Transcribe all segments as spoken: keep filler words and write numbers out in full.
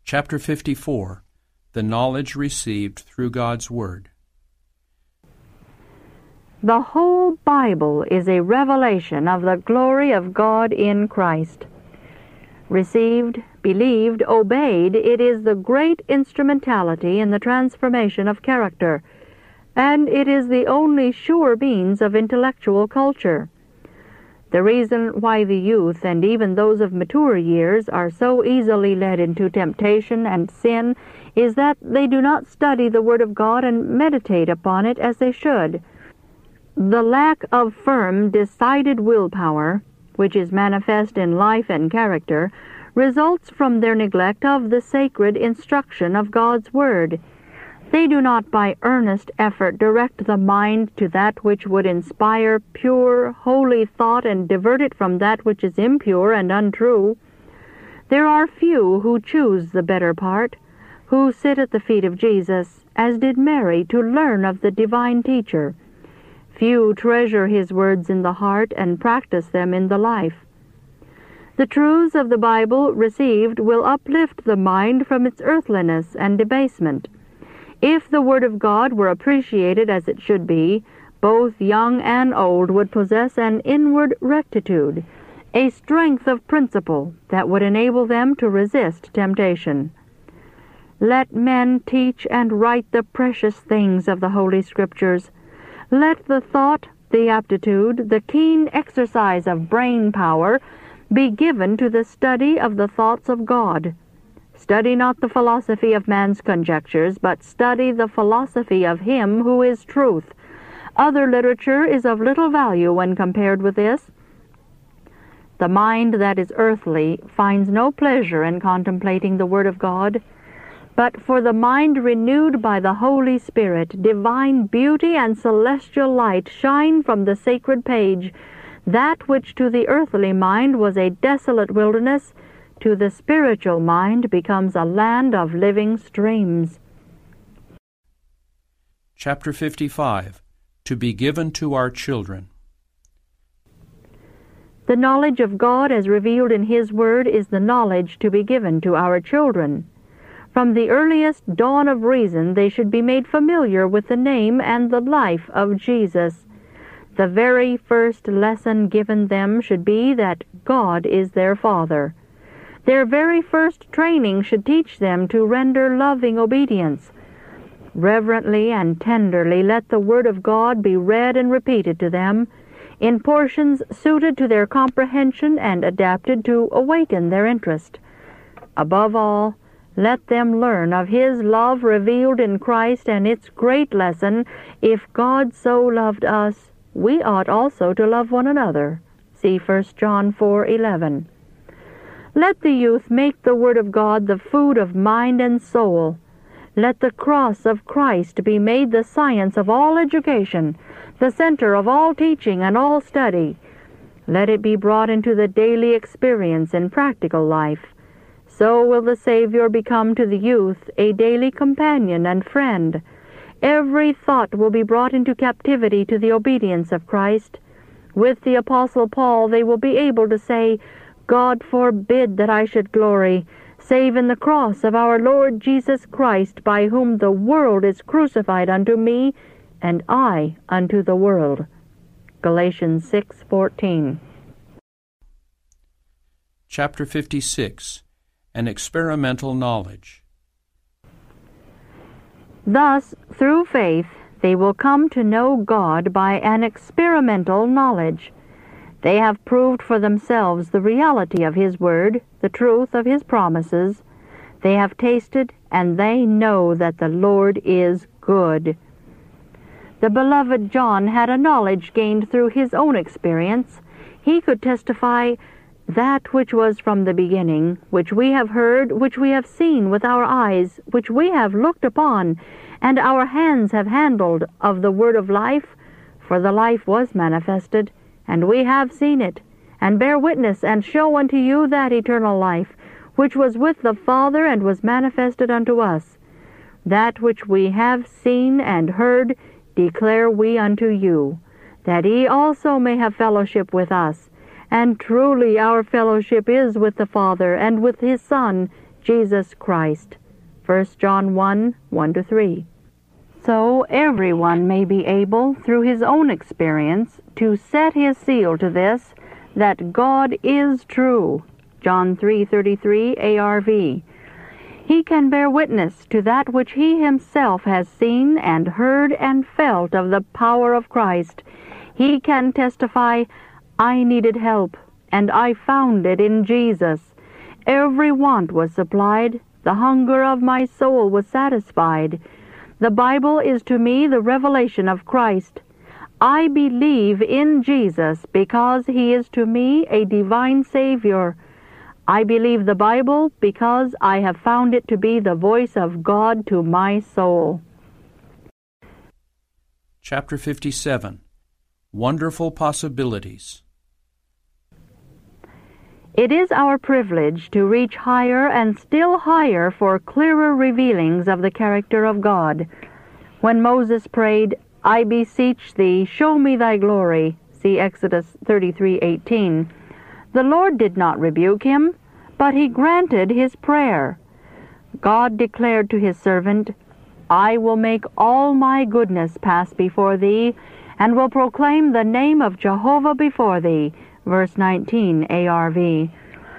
Chapter fifty-four. The Knowledge Received Through God's Word. The whole Bible is a revelation of the glory of God in Christ. Received, believed, obeyed, it is the great instrumentality in the transformation of character, and it is the only sure means of intellectual culture. The reason why the youth and even those of mature years are so easily led into temptation and sin is that they do not study the Word of God and meditate upon it as they should. The lack of firm, decided willpower, which is manifest in life and character, results from their neglect of the sacred instruction of God's Word. They do not by earnest effort direct the mind to that which would inspire pure, holy thought and divert it from that which is impure and untrue. There are few who choose the better part, who sit at the feet of Jesus, as did Mary, to learn of the divine teacher. Few treasure his words in the heart and practice them in the life. The truths of the Bible received will uplift the mind from its earthliness and debasement. If the Word of God were appreciated as it should be, both young and old would possess an inward rectitude, a strength of principle that would enable them to resist temptation. Let men teach and write the precious things of the Holy Scriptures. Let the thought, the aptitude, the keen exercise of brain power be given to the study of the thoughts of God. Study not the philosophy of man's conjectures, but study the philosophy of Him who is truth. Other literature is of little value when compared with this. The mind that is earthly finds no pleasure in contemplating the Word of God, but for the mind renewed by the Holy Spirit, divine beauty and celestial light shine from the sacred page. That which to the earthly mind was a desolate wilderness, to the spiritual mind becomes a land of living streams. Chapter fifty-five. To be given to our children. The knowledge of God as revealed in His Word is the knowledge to be given to our children. From the earliest dawn of reason they should be made familiar with the name and the life of Jesus. The very first lesson given them should be that God is their Father. Their very first training should teach them to render loving obedience. Reverently and tenderly let the Word of God be read and repeated to them, in portions suited to their comprehension and adapted to awaken their interest. Above all, let them learn of His love revealed in Christ and its great lesson, if God so loved us, we ought also to love one another. See First John four eleven. Let the youth make the Word of God the food of mind and soul. Let the cross of Christ be made the science of all education, the center of all teaching and all study. Let it be brought into the daily experience in practical life. So will the Savior become to the youth a daily companion and friend. Every thought will be brought into captivity to the obedience of Christ. With the Apostle Paul they will be able to say, God forbid that I should glory, save in the cross of our Lord Jesus Christ, by whom the world is crucified unto me, and I unto the world. Galatians six fourteen. Chapter fifty-six. An Experimental Knowledge. Thus, through faith, they will come to know God by an experimental knowledge. They have proved for themselves the reality of His Word, the truth of His promises. They have tasted, and they know that the Lord is good. The beloved John had a knowledge gained through his own experience. He could testify, that which was from the beginning, which we have heard, which we have seen with our eyes, which we have looked upon, and our hands have handled of the word of life, for the life was manifested, and we have seen it, and bear witness, and show unto you that eternal life, which was with the Father, and was manifested unto us. That which we have seen and heard declare we unto you, that ye also may have fellowship with us. And truly our fellowship is with the Father, and with His Son, Jesus Christ. First John one, one to three. So everyone may be able, through his own experience, to set his seal to this, that God is true. John three thirty-three A R V. He can bear witness to that which he himself has seen and heard and felt of the power of Christ. He can testify, I needed help, and I found it in Jesus. Every want was supplied. The hunger of my soul was satisfied. The Bible is to me the revelation of Christ. I believe in Jesus because he is to me a divine Savior. I believe the Bible because I have found it to be the voice of God to my soul. Chapter fifty-seven. Wonderful Possibilities. It is our privilege to reach higher and still higher for clearer revealings of the character of God. When Moses prayed, I beseech thee, show me thy glory, see Exodus thirty-three eighteen, the Lord did not rebuke him, but he granted his prayer. God declared to his servant, I will make all my goodness pass before thee, and will proclaim the name of Jehovah before thee. Verse nineteen A R V.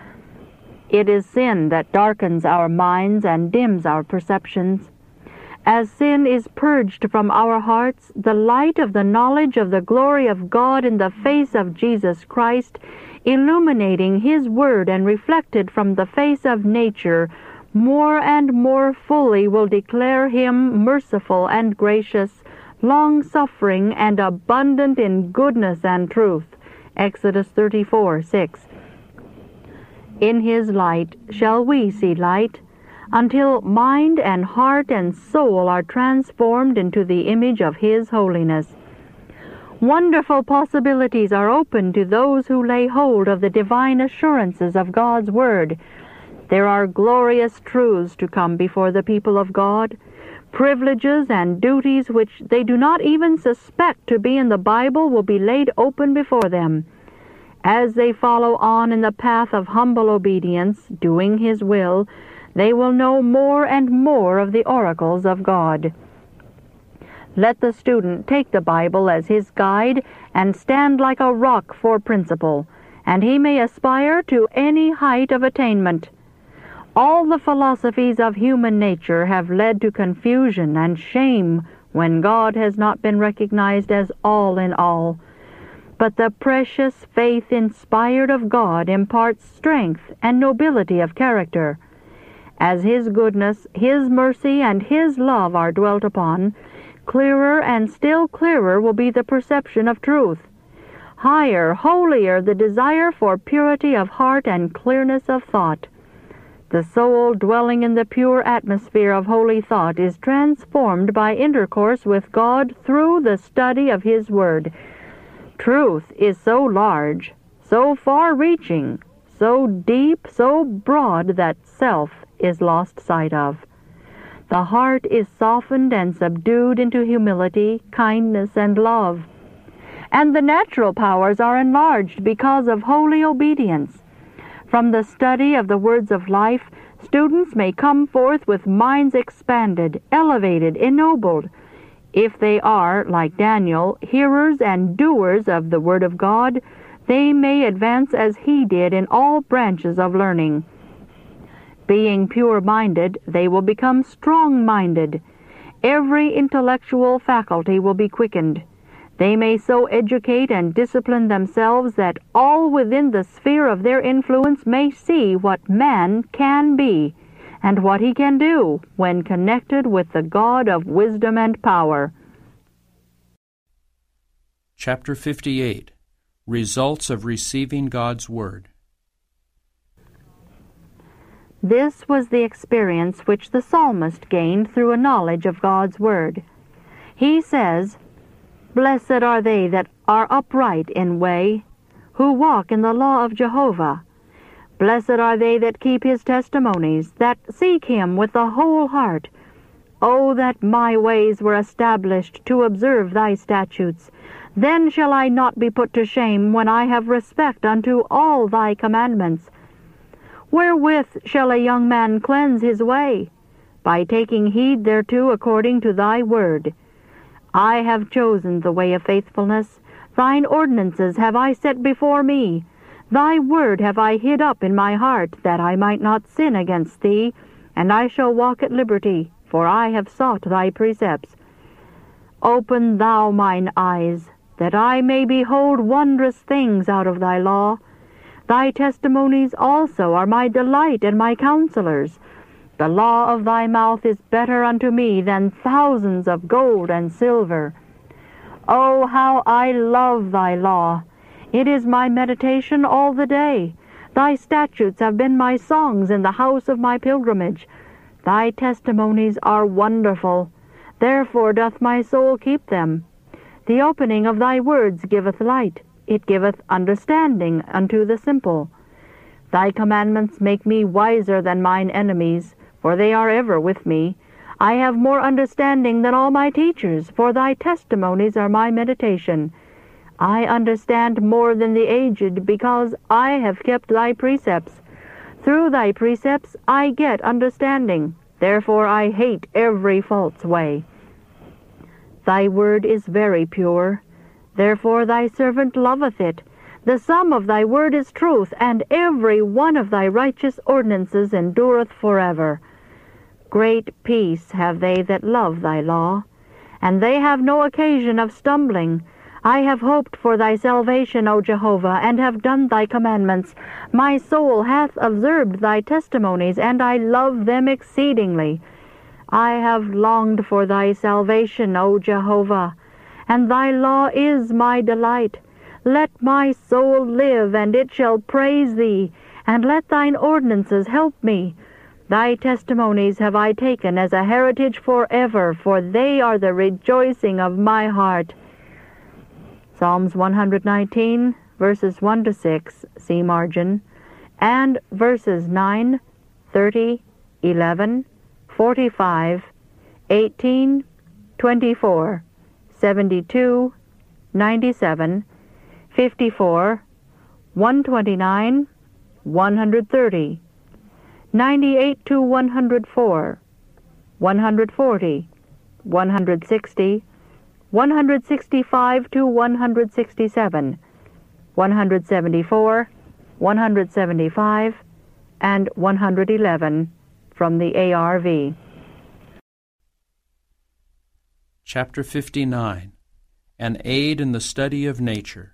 It is sin that darkens our minds and dims our perceptions. As sin is purged from our hearts, the light of the knowledge of the glory of God in the face of Jesus Christ, illuminating his word and reflected from the face of nature, more and more fully will declare him merciful and gracious, long-suffering and abundant in goodness and truth. Exodus thirty-four six. In his light shall we see light, until mind and heart and soul are transformed into the image of his holiness. Wonderful possibilities are open to those who lay hold of the divine assurances of God's Word. There are glorious truths to come before the people of God, privileges and duties which they do not even suspect to be in the Bible will be laid open before them. As they follow on in the path of humble obedience, doing his will, they will know more and more of the oracles of God. Let the student take the Bible as his guide and stand like a rock for principle, and he may aspire to any height of attainment. All the philosophies of human nature have led to confusion and shame when God has not been recognized as all in all. But the precious faith inspired of God imparts strength and nobility of character. As his goodness, his mercy, and his love are dwelt upon, clearer and still clearer will be the perception of truth. Higher, holier the desire for purity of heart and clearness of thought. The soul dwelling in the pure atmosphere of holy thought is transformed by intercourse with God through the study of his word. Truth is so large, so far-reaching, so deep, so broad that self is lost sight of. The heart is softened and subdued into humility, kindness, and love. And the natural powers are enlarged because of holy obedience. From the study of the words of life, students may come forth with minds expanded, elevated, ennobled. If they are, like Daniel, hearers and doers of the Word of God, they may advance as he did in all branches of learning. Being pure-minded, they will become strong-minded. Every intellectual faculty will be quickened. They may so educate and discipline themselves that all within the sphere of their influence may see what man can be, and what he can do when connected with the God of wisdom and power. Chapter fifty-eight. Results of Receiving God's Word. This was the experience which the psalmist gained through a knowledge of God's Word. He says, Blessed are they that are upright in way, who walk in the law of Jehovah. Blessed are they that keep his testimonies, that seek him with the whole heart. O that my ways were established to observe thy statutes! Then shall I not be put to shame when I have respect unto all thy commandments. Wherewith shall a young man cleanse his way? By taking heed thereto according to thy word. I have chosen the way of faithfulness. Thine ordinances have I set before me. Thy word have I hid up in my heart, that I might not sin against thee, and I shall walk at liberty, for I have sought thy precepts. Open thou mine eyes, that I may behold wondrous things out of thy law. Thy testimonies also are my delight and my counselors. The law of thy mouth is better unto me than thousands of gold and silver. O how I love thy law! It is my meditation all the day. Thy statutes have been my songs in the house of my pilgrimage. Thy testimonies are wonderful. Therefore doth my soul keep them. The opening of thy words giveth light. It giveth understanding unto the simple. Thy commandments make me wiser than mine enemies, for they are ever with me. I have more understanding than all my teachers, for thy testimonies are my meditation. I understand more than the aged, because I have kept thy precepts. Through thy precepts I get understanding. Therefore I hate every false way. Thy word is very pure. Therefore thy servant loveth it. The sum of thy word is truth, and every one of thy righteous ordinances endureth forever. Great peace have they that love thy law, and they have no occasion of stumbling. I have hoped for thy salvation, O Jehovah, and have done thy commandments. My soul hath observed thy testimonies, and I love them exceedingly. I have longed for thy salvation, O Jehovah, and thy law is my delight. Let my soul live, and it shall praise thee, and let thine ordinances help me. Thy testimonies have I taken as a heritage forever, for they are the rejoicing of my heart. Psalms one hundred nineteen, verses one to six, see margin, and verses nine, thirty, eleven, forty-five, eighteen, twenty-four, seventy-two, ninety-seven, fifty-four, one twenty-nine, one hundred thirty, ninety-eight to one hundred four, one hundred forty, one hundred sixty, one hundred sixty-five to one hundred sixty-seven, one hundred seventy-four, one hundred seventy-five, and one hundred eleven from the A R V. Chapter fifty-nine. An Aid in the Study of Nature.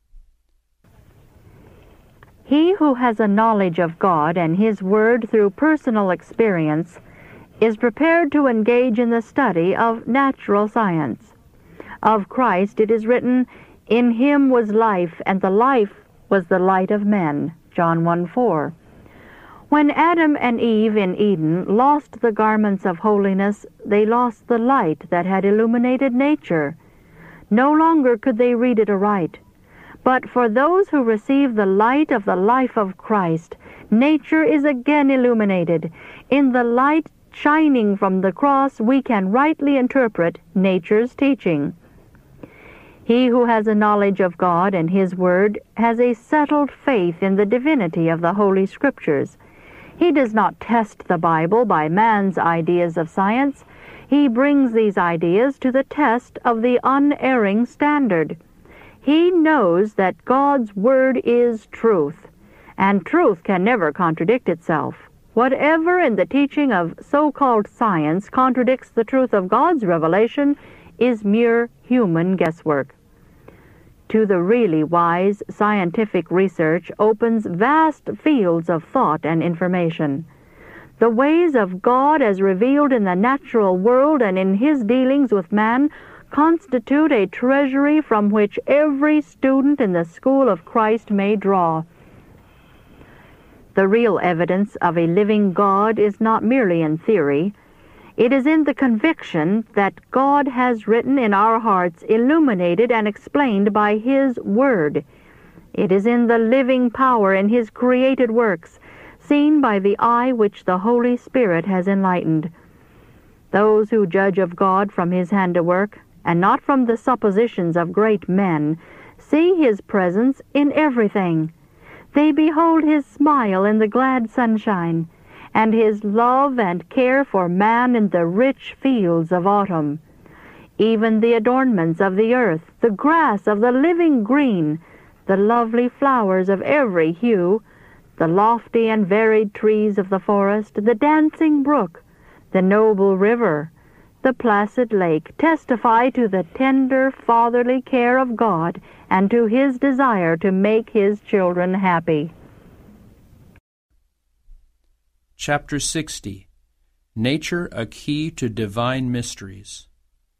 He who has a knowledge of God and His Word through personal experience is prepared to engage in the study of natural science. Of Christ it is written, "In Him was life, and the life was the light of men." John one four. When Adam and Eve in Eden lost the garments of holiness, they lost the light that had illuminated nature. No longer could they read it aright. But for those who receive the light of the life of Christ, nature is again illuminated. In the light shining from the cross, we can rightly interpret nature's teaching. He who has a knowledge of God and His Word has a settled faith in the divinity of the Holy Scriptures. He does not test the Bible by man's ideas of science. He brings these ideas to the test of the unerring standard. He knows that God's Word is truth, and truth can never contradict itself. Whatever in the teaching of so-called science contradicts the truth of God's revelation is mere human guesswork. To the really wise, scientific research opens vast fields of thought and information. The ways of God as revealed in the natural world and in His dealings with man constitute a treasury from which every student in the school of Christ may draw. The real evidence of a living God is not merely in theory. It is in the conviction that God has written in our hearts, illuminated and explained by His Word. It is in the living power in His created works, seen by the eye which the Holy Spirit has enlightened. Those who judge of God from His handiwork, and not from the suppositions of great men, see His presence in everything. They behold his smile in the glad sunshine, and his love and care for man in the rich fields of autumn. Even the adornments of the earth, the grass of the living green, the lovely flowers of every hue, the lofty and varied trees of the forest, the dancing brook, the noble river, the placid lake, testify to the tender fatherly care of God and to his desire to make his children happy. Chapter sixty. Nature a Key to Divine Mysteries.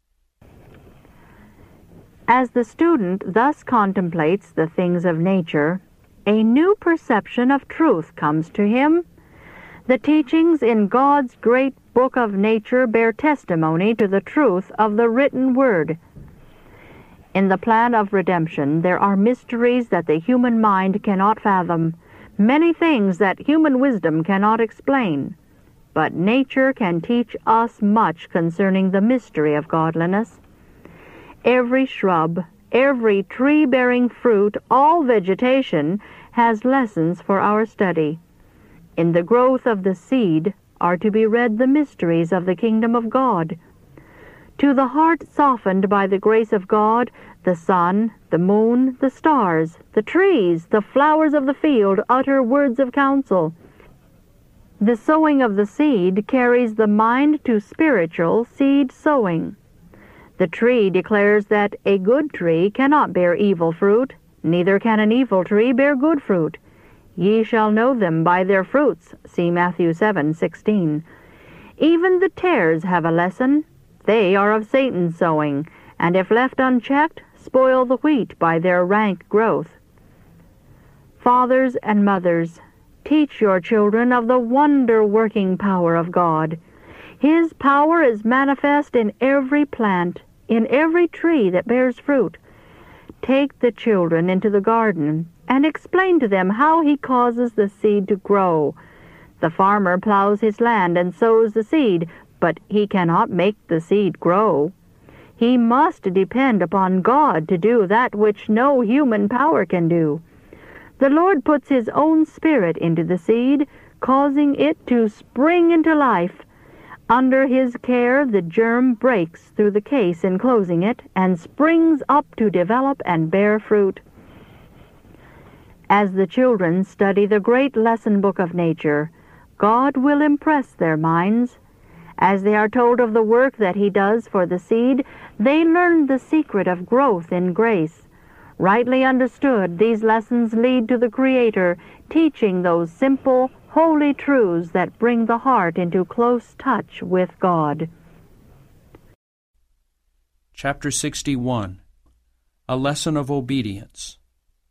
As the student thus contemplates the things of nature, a new perception of truth comes to him. The teachings in God's great book of nature bear testimony to the truth of the written word. In the plan of redemption, there are mysteries that the human mind cannot fathom, many things that human wisdom cannot explain. But nature can teach us much concerning the mystery of godliness. Every shrub, every tree bearing fruit, all vegetation has lessons for our study. In the growth of the seed are to be read the mysteries of the kingdom of God. To the heart softened by the grace of God, the sun, the moon, the stars, the trees, the flowers of the field utter words of counsel. The sowing of the seed carries the mind to spiritual seed sowing. The tree declares that a good tree cannot bear evil fruit, neither can an evil tree bear good fruit. Ye shall know them by their fruits. See Matthew seven sixteen. Even the tares have a lesson. They are of Satan's sowing, and if left unchecked, spoil the wheat by their rank growth. Fathers and mothers, teach your children of the wonder-working power of God. His power is manifest in every plant, in every tree that bears fruit. Take the children into the garden and explain to them how he causes the seed to grow. The farmer plows his land and sows the seed, but he cannot make the seed grow. He must depend upon God to do that which no human power can do. The Lord puts his own spirit into the seed, causing it to spring into life. Under his care, the germ breaks through the case enclosing it and springs up to develop and bear fruit. As the children study the great lesson book of nature, God will impress their minds. As they are told of the work that he does for the seed, they learn the secret of growth in grace. Rightly understood, these lessons lead to the Creator, teaching those simple, holy truths that bring the heart into close touch with God. Chapter sixty-one. A Lesson of Obedience.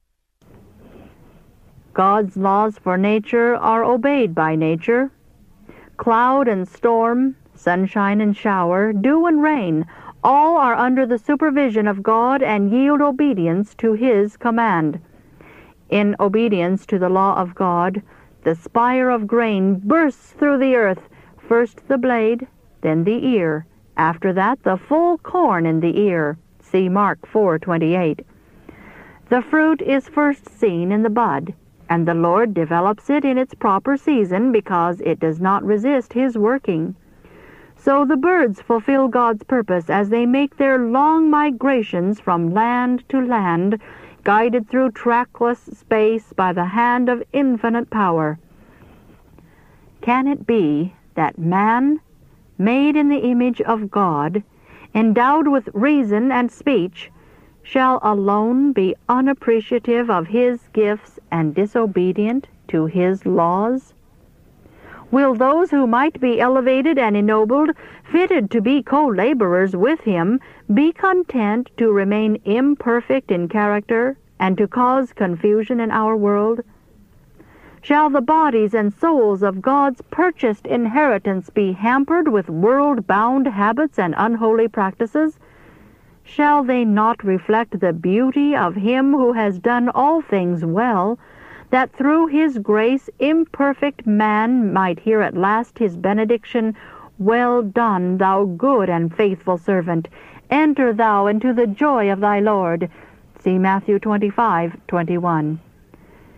God's laws for nature are obeyed by nature. Cloud and storm, sunshine and shower, dew and rain, all are under the supervision of God and yield obedience to his command. In obedience to the law of God, the spire of grain bursts through the earth, first the blade, then the ear, after that the full corn in the ear. See Mark four twenty-eight. The fruit is first seen in the bud, and the Lord develops it in its proper season because it does not resist his working. So the birds fulfill God's purpose as they make their long migrations from land to land, guided through trackless space by the hand of infinite power. Can it be that man, made in the image of God, endowed with reason and speech, shall alone be unappreciative of his gifts and disobedient to his laws? Will those who might be elevated and ennobled, fitted to be co-laborers with him, be content to remain imperfect in character and to cause confusion in our world? Shall the bodies and souls of God's purchased inheritance be hampered with world-bound habits and unholy practices? Shall they not reflect the beauty of him who has done all things well, that through his grace imperfect man might hear at last his benediction, "Well done, thou good and faithful servant. Enter thou into the joy of thy Lord." See Matthew twenty-five twenty-one.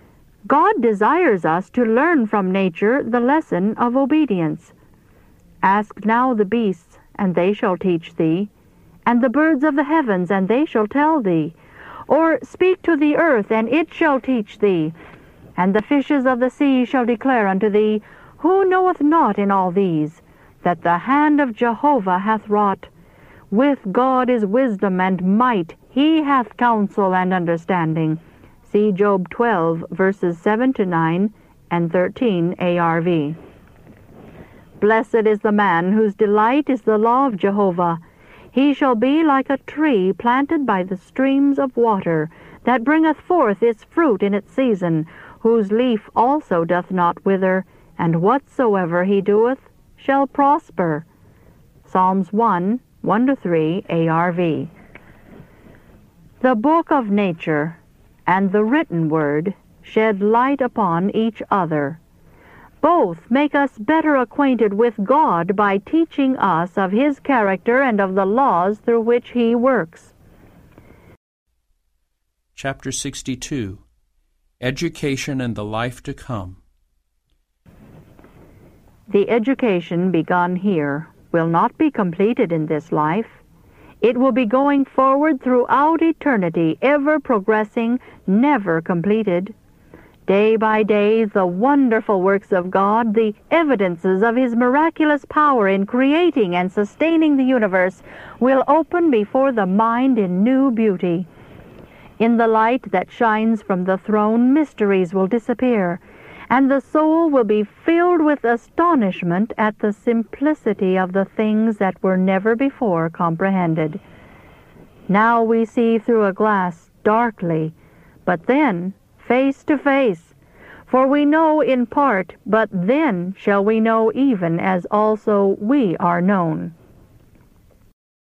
God desires us to learn from nature the lesson of obedience. Ask now the beasts, and they shall teach thee, and the birds of the heavens, and they shall tell thee. Or speak to the earth, and it shall teach thee, and the fishes of the sea shall declare unto thee. Who knoweth not in all these, that the hand of Jehovah hath wrought? With God is wisdom and might, he hath counsel and understanding. See Job twelve, verses seven to nine and thirteen A R V. Blessed is the man whose delight is the law of Jehovah. He shall be like a tree planted by the streams of water, that bringeth forth its fruit in its season, whose leaf also doth not wither, and whatsoever he doeth shall prosper. Psalms one, one to three A R V. The book of nature and the written word shed light upon each other. Both make us better acquainted with God by teaching us of his character and of the laws through which he works. Chapter sixty-two. Education and the Life to Come. The education begun here will not be completed in this life. It will be going forward throughout eternity, ever progressing, never completed. Day by day, the wonderful works of God, the evidences of his miraculous power in creating and sustaining the universe, will open before the mind in new beauty. In the light that shines from the throne, mysteries will disappear, and the soul will be filled with astonishment at the simplicity of the things that were never before comprehended. Now we see through a glass darkly, but then face to face. For we know in part, but then shall we know even as also we are known.